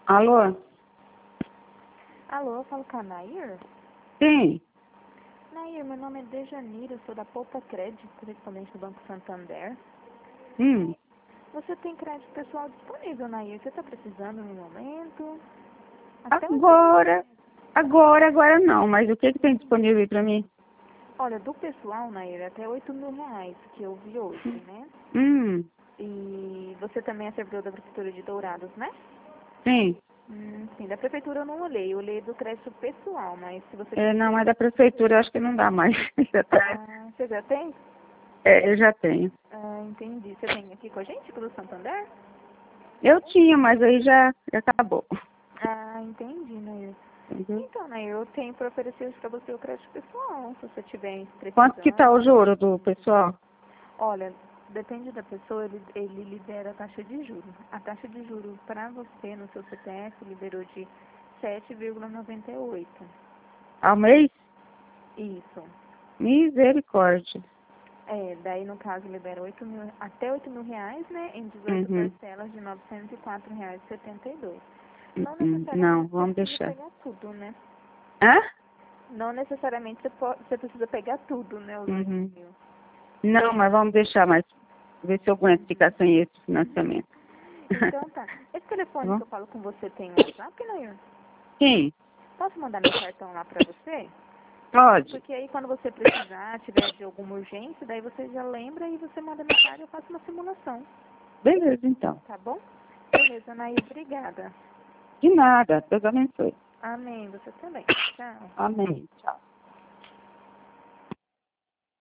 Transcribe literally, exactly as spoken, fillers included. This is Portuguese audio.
Alô? Alô, eu falo com a Nair? Sim. Nair, meu nome é Dejanira, eu sou da Poupa Crédito, correspondente do Banco Santander. Hum. Você tem crédito pessoal disponível, Nair? Você está precisando no momento? Até Agora, agora, agora não, mas o que que tem disponível aí pra mim? Olha, do pessoal, Nair, até oito mil reais que eu vi hoje, né? Hum, E você também é servidor da Prefeitura de Dourados, né? sim. Hum, sim, da Prefeitura eu não olhei, eu olhei do crédito pessoal, mas se você É, quiser... não, mas da prefeitura eu acho que não dá mais. Já tá- Ah, você já tem? É, eu já tenho. Ah, entendi. Você vem aqui com a gente, pelo Santander? Eu tinha, mas aí já, já acabou. Ah, entendi, Nair. Entendeu? Então, Nair, eu tenho para oferecer para você o crédito pessoal, se você tiver Quanto que tá o precisando. juro do pessoal? Olha, depende da pessoa, ele, ele libera a taxa de juros. A taxa de juros para você no seu C P F liberou de sete vírgula noventa e oito. Ao mês? Isso. Misericórdia. É, daí no caso libera oito mil, até oito mil reais, né, em dezoito Uhum. parcelas de novecentos e quatro reais e setenta e dois. Hum, Não hum. Não, necessariamente você vamos precisa deixar. pegar tudo, né? Hã? Não necessariamente você, po- você precisa pegar tudo, né, os oito Uhum. mil. Não, mas vamos deixar mais. Ver se eu aguento ficar sem esse financiamento. Então tá. Esse Tá telefone bom? que eu falo com você tem WhatsApp, Nair? Sim, Posso mandar meu cartão lá pra você? pode. Porque aí quando você precisar, tiver de alguma urgência, daí você já lembra e você manda mensagem e eu faço uma simulação. Beleza, então. Tá bom? Beleza, Nair. Obrigada. De nada. Deus abençoe. Amém. Você também. Tchau. Amém. Tchau.